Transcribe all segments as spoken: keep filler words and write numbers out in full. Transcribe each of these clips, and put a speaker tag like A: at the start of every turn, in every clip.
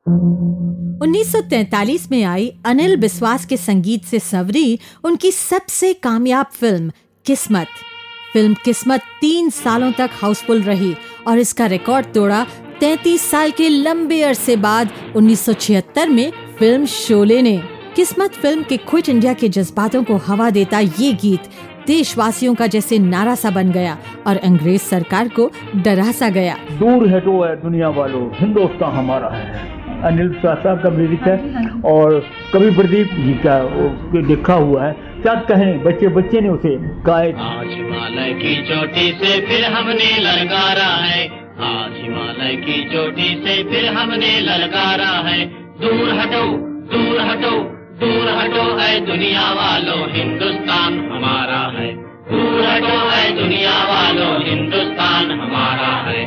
A: उन्नीस सौ तैंतालीस में आई अनिल बिस्वास के संगीत से संवरी उनकी सबसे कामयाब फिल्म किस्मत। फिल्म किस्मत तीन सालों तक हाउसफुल रही और इसका रिकॉर्ड तोड़ा तैंतीस साल के लंबे अरसे बाद उन्नीस सौ छिहत्तर में फिल्म शोले ने। किस्मत फिल्म के क्विट इंडिया के जज्बातों को हवा देता ये गीत देशवासियों का जैसे नारा सा बन गया और अंग्रेज सरकार को डरा सा गया।
B: दूर हटो है दुनिया वालों, हिंदुस्तान हमारा है। अनिल साहब का म्यूजिक है और कवि प्रदीप जी का लिखा हुआ है। क्या कहें, बच्चे बच्चे ने उसे गाए।
C: आज हिमालय की चोटी से फिर हमने ललकारा है, आज हिमालय की चोटी से फिर हमने ललकारा है। दूर हटो दूर हटो दूर हटो है दुनिया वालों, हिंदुस्तान हमारा है। दूर हटो है दुनिया वालों, हिंदुस्तान हमारा है।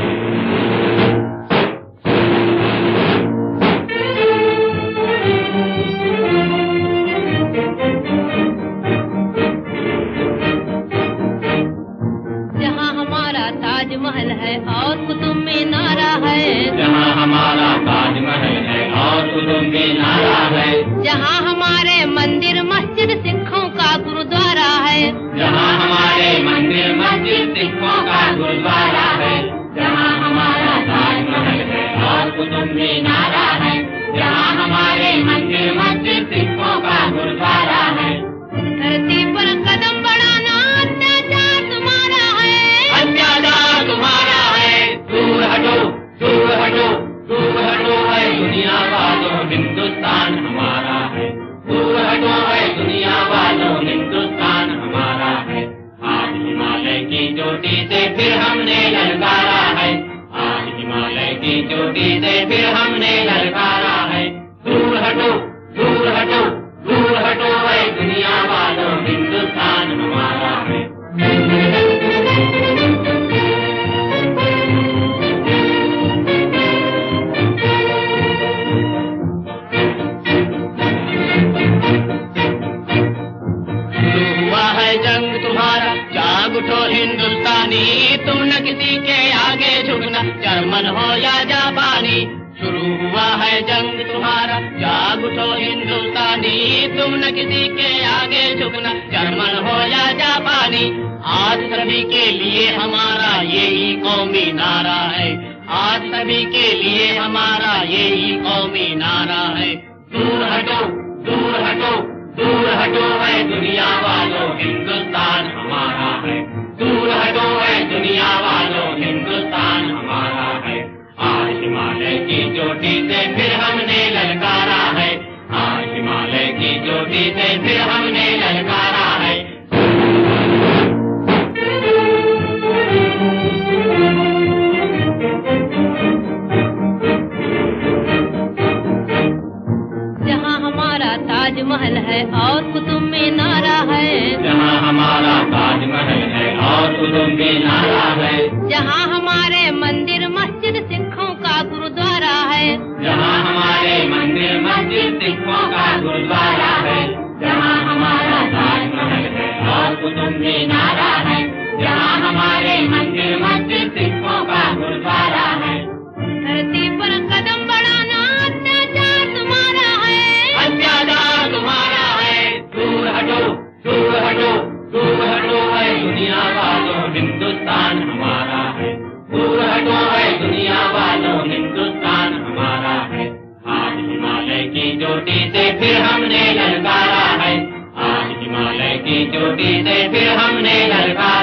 D: ताजमहल है और कुतुब मीनारा है,
C: जहाँ हमारा ताजमहल है और कुतुब मीनारा है।
D: जहाँ हमारे मंदिर मस्जिद सिखों का गुरुद्वारा है,
C: जहाँ हमारे मंदिर मस्जिद सिखों का गुरुद्वारा है। जहाँ हमारा ताजमहल है और कुतुब मीनारा है, जहाँ हमारे मंदिर मस्जिद सिखों का गुरुद्वारा है।
D: धरती पर कदम बढ़ाना अत्याचार तुम्हारा है,
C: अत्याचार तुम्हारा है। दूर हटो दूर हटो दूर हटो है दुनिया वालों, हिंदुस्तान हमारा है। दूर हटो है दुनिया वालों, हिंदुस्तान हमारा है। आज हिमालय की चोटी से फिर हमने ललकारा है, आज हिमालय की चोटी से फिर हमने ललकारा है। दूर हटो दूर हटो दूर हटो है दुनिया वालों, हिंदुस्तान हमारा है। उठो हिंदुस्तानी, तुम न किसी के आगे झुकना, जर्मन हो या जापानी। शुरू हुआ है जंग तुम्हारा, जाग उठो हिंदुस्तानी, तुम न किसी के आगे झुकना, जर्मन हो या जापानी। आज सभी के लिए हमारा यही कौमी नारा है, आज सभी के लिए हमारा यही कौमी नारा है। दूर हटो दूर हटो दूर हटो है दुनिया वालों, हिंदुस्तान हमारा है। दूर हटो है दुनिया वालों, हिंदुस्तान हमारा है। आज हिमालय की चोटी से फिर हमने ललकारा है, आज हिमालय की चोटी से फिर हमने ललकारा है।
D: जहाँ हमारा ताजमहल है और कुतुब मीनारा है,
C: जहाँ हमारा ताजमहल है और कुतुब मीनारा है।
D: जहाँ हमारे मंदिर मस्जिद सिखों का गुरुद्वारा है,
C: जहाँ हमारे मंदिर मस्जिद सिखों का गुरुद्वारा है। जहाँ हमारा ताजमहल है और कुतुब मीनारा है, जहाँ हमारे मंदिर मस्जिद सिखों का गुरुद्वारा है।
D: धरती पर कदम बढ़ाना अत्याचार तुम्हारा है,
C: अत्याचार तुम्हारा है। दूर हटो दूर हटो दूर हटो है दुनिया वालों, हिंदुस्तान हमारा है। दूर हटो है दुनिया वालों, हिंदुस्तान हमारा है। आज हिमालय की चोटी से फिर हमने ललकारा है, आज हिमालय की चोटी से फिर हमने ललकारा